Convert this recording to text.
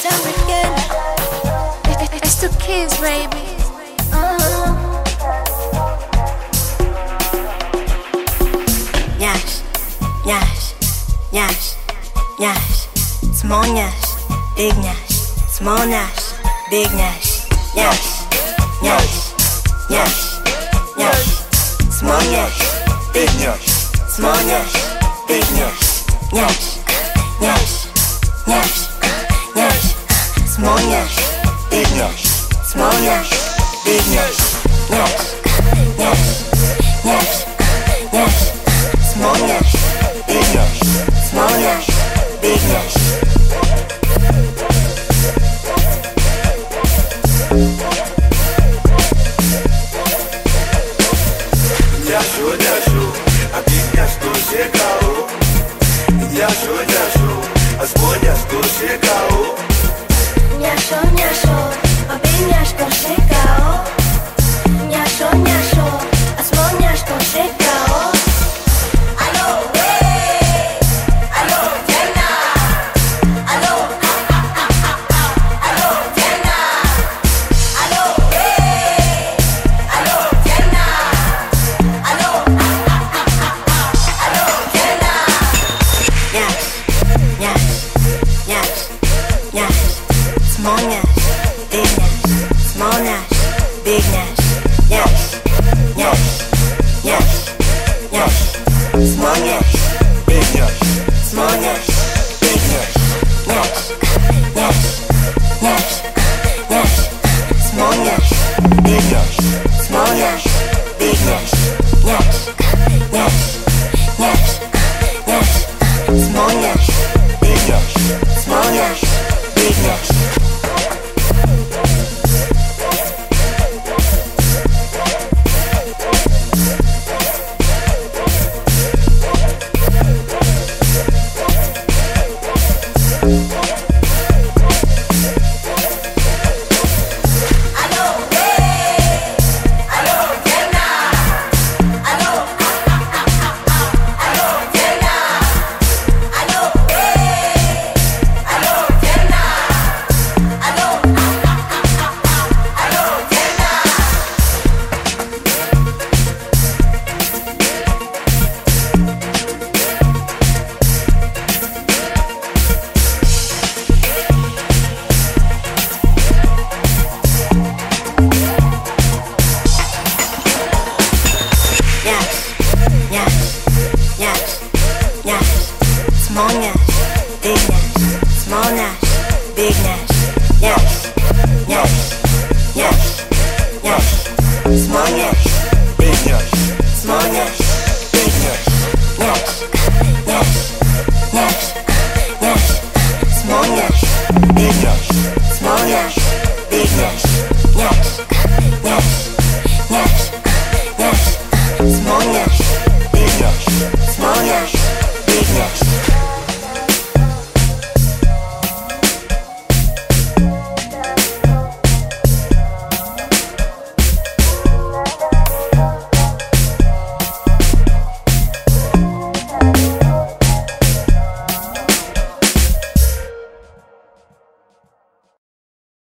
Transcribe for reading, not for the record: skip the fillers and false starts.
done again. It's the kids, baby. Nyash, nyash, nyash, nyash. Small nyash, big nyash. Small nyash, big nyash. Nyash, nyash, nyash, nyash. Small nyash, big nyash. Small nyash, big nyash. Nyash, nyash, nyash, nyash. Small nyash, big nyash. Small nyash, big nyash. Nyash, nyash, nyash, nyash. Small nyash, big nyash. Small nyash, big nyash. Nyasho, nyasho, a big nyash to shake out. Nyasho, nyasho, a small nyash to shake out. Nyasho, nyasho, a big nyash go shake out. Nyasho, nyasho, a small nyash go shake out. Allo, hey, allo, Jenna. Allo, allo, Jenna. Allo, hey, allo, Jenna. Allo, allo, Jenna. Nyash, nyash, nyash, nyash. Small nyash, big nyash. Small nyash, big nyash. Nyash, nyash, nyash, nyash. Small nyash, big nyash. Small nyash, big nyash. Nyash, nyash, nyash, nyash. Small nyash, big nyash. Small nyash, big nyash. Nyash, nyash, nyash, nyash. Small nyash, big nyash. Small nyash, big nyash. Allo, hey, allo, Jenna. Allo, allo, Jenna. Allo, hey, allo, Jenna. Allo, allo, Jenna. Nyash, nyash, nyash, nyash. Small nyash, big nyash. Small nyash, big nyash.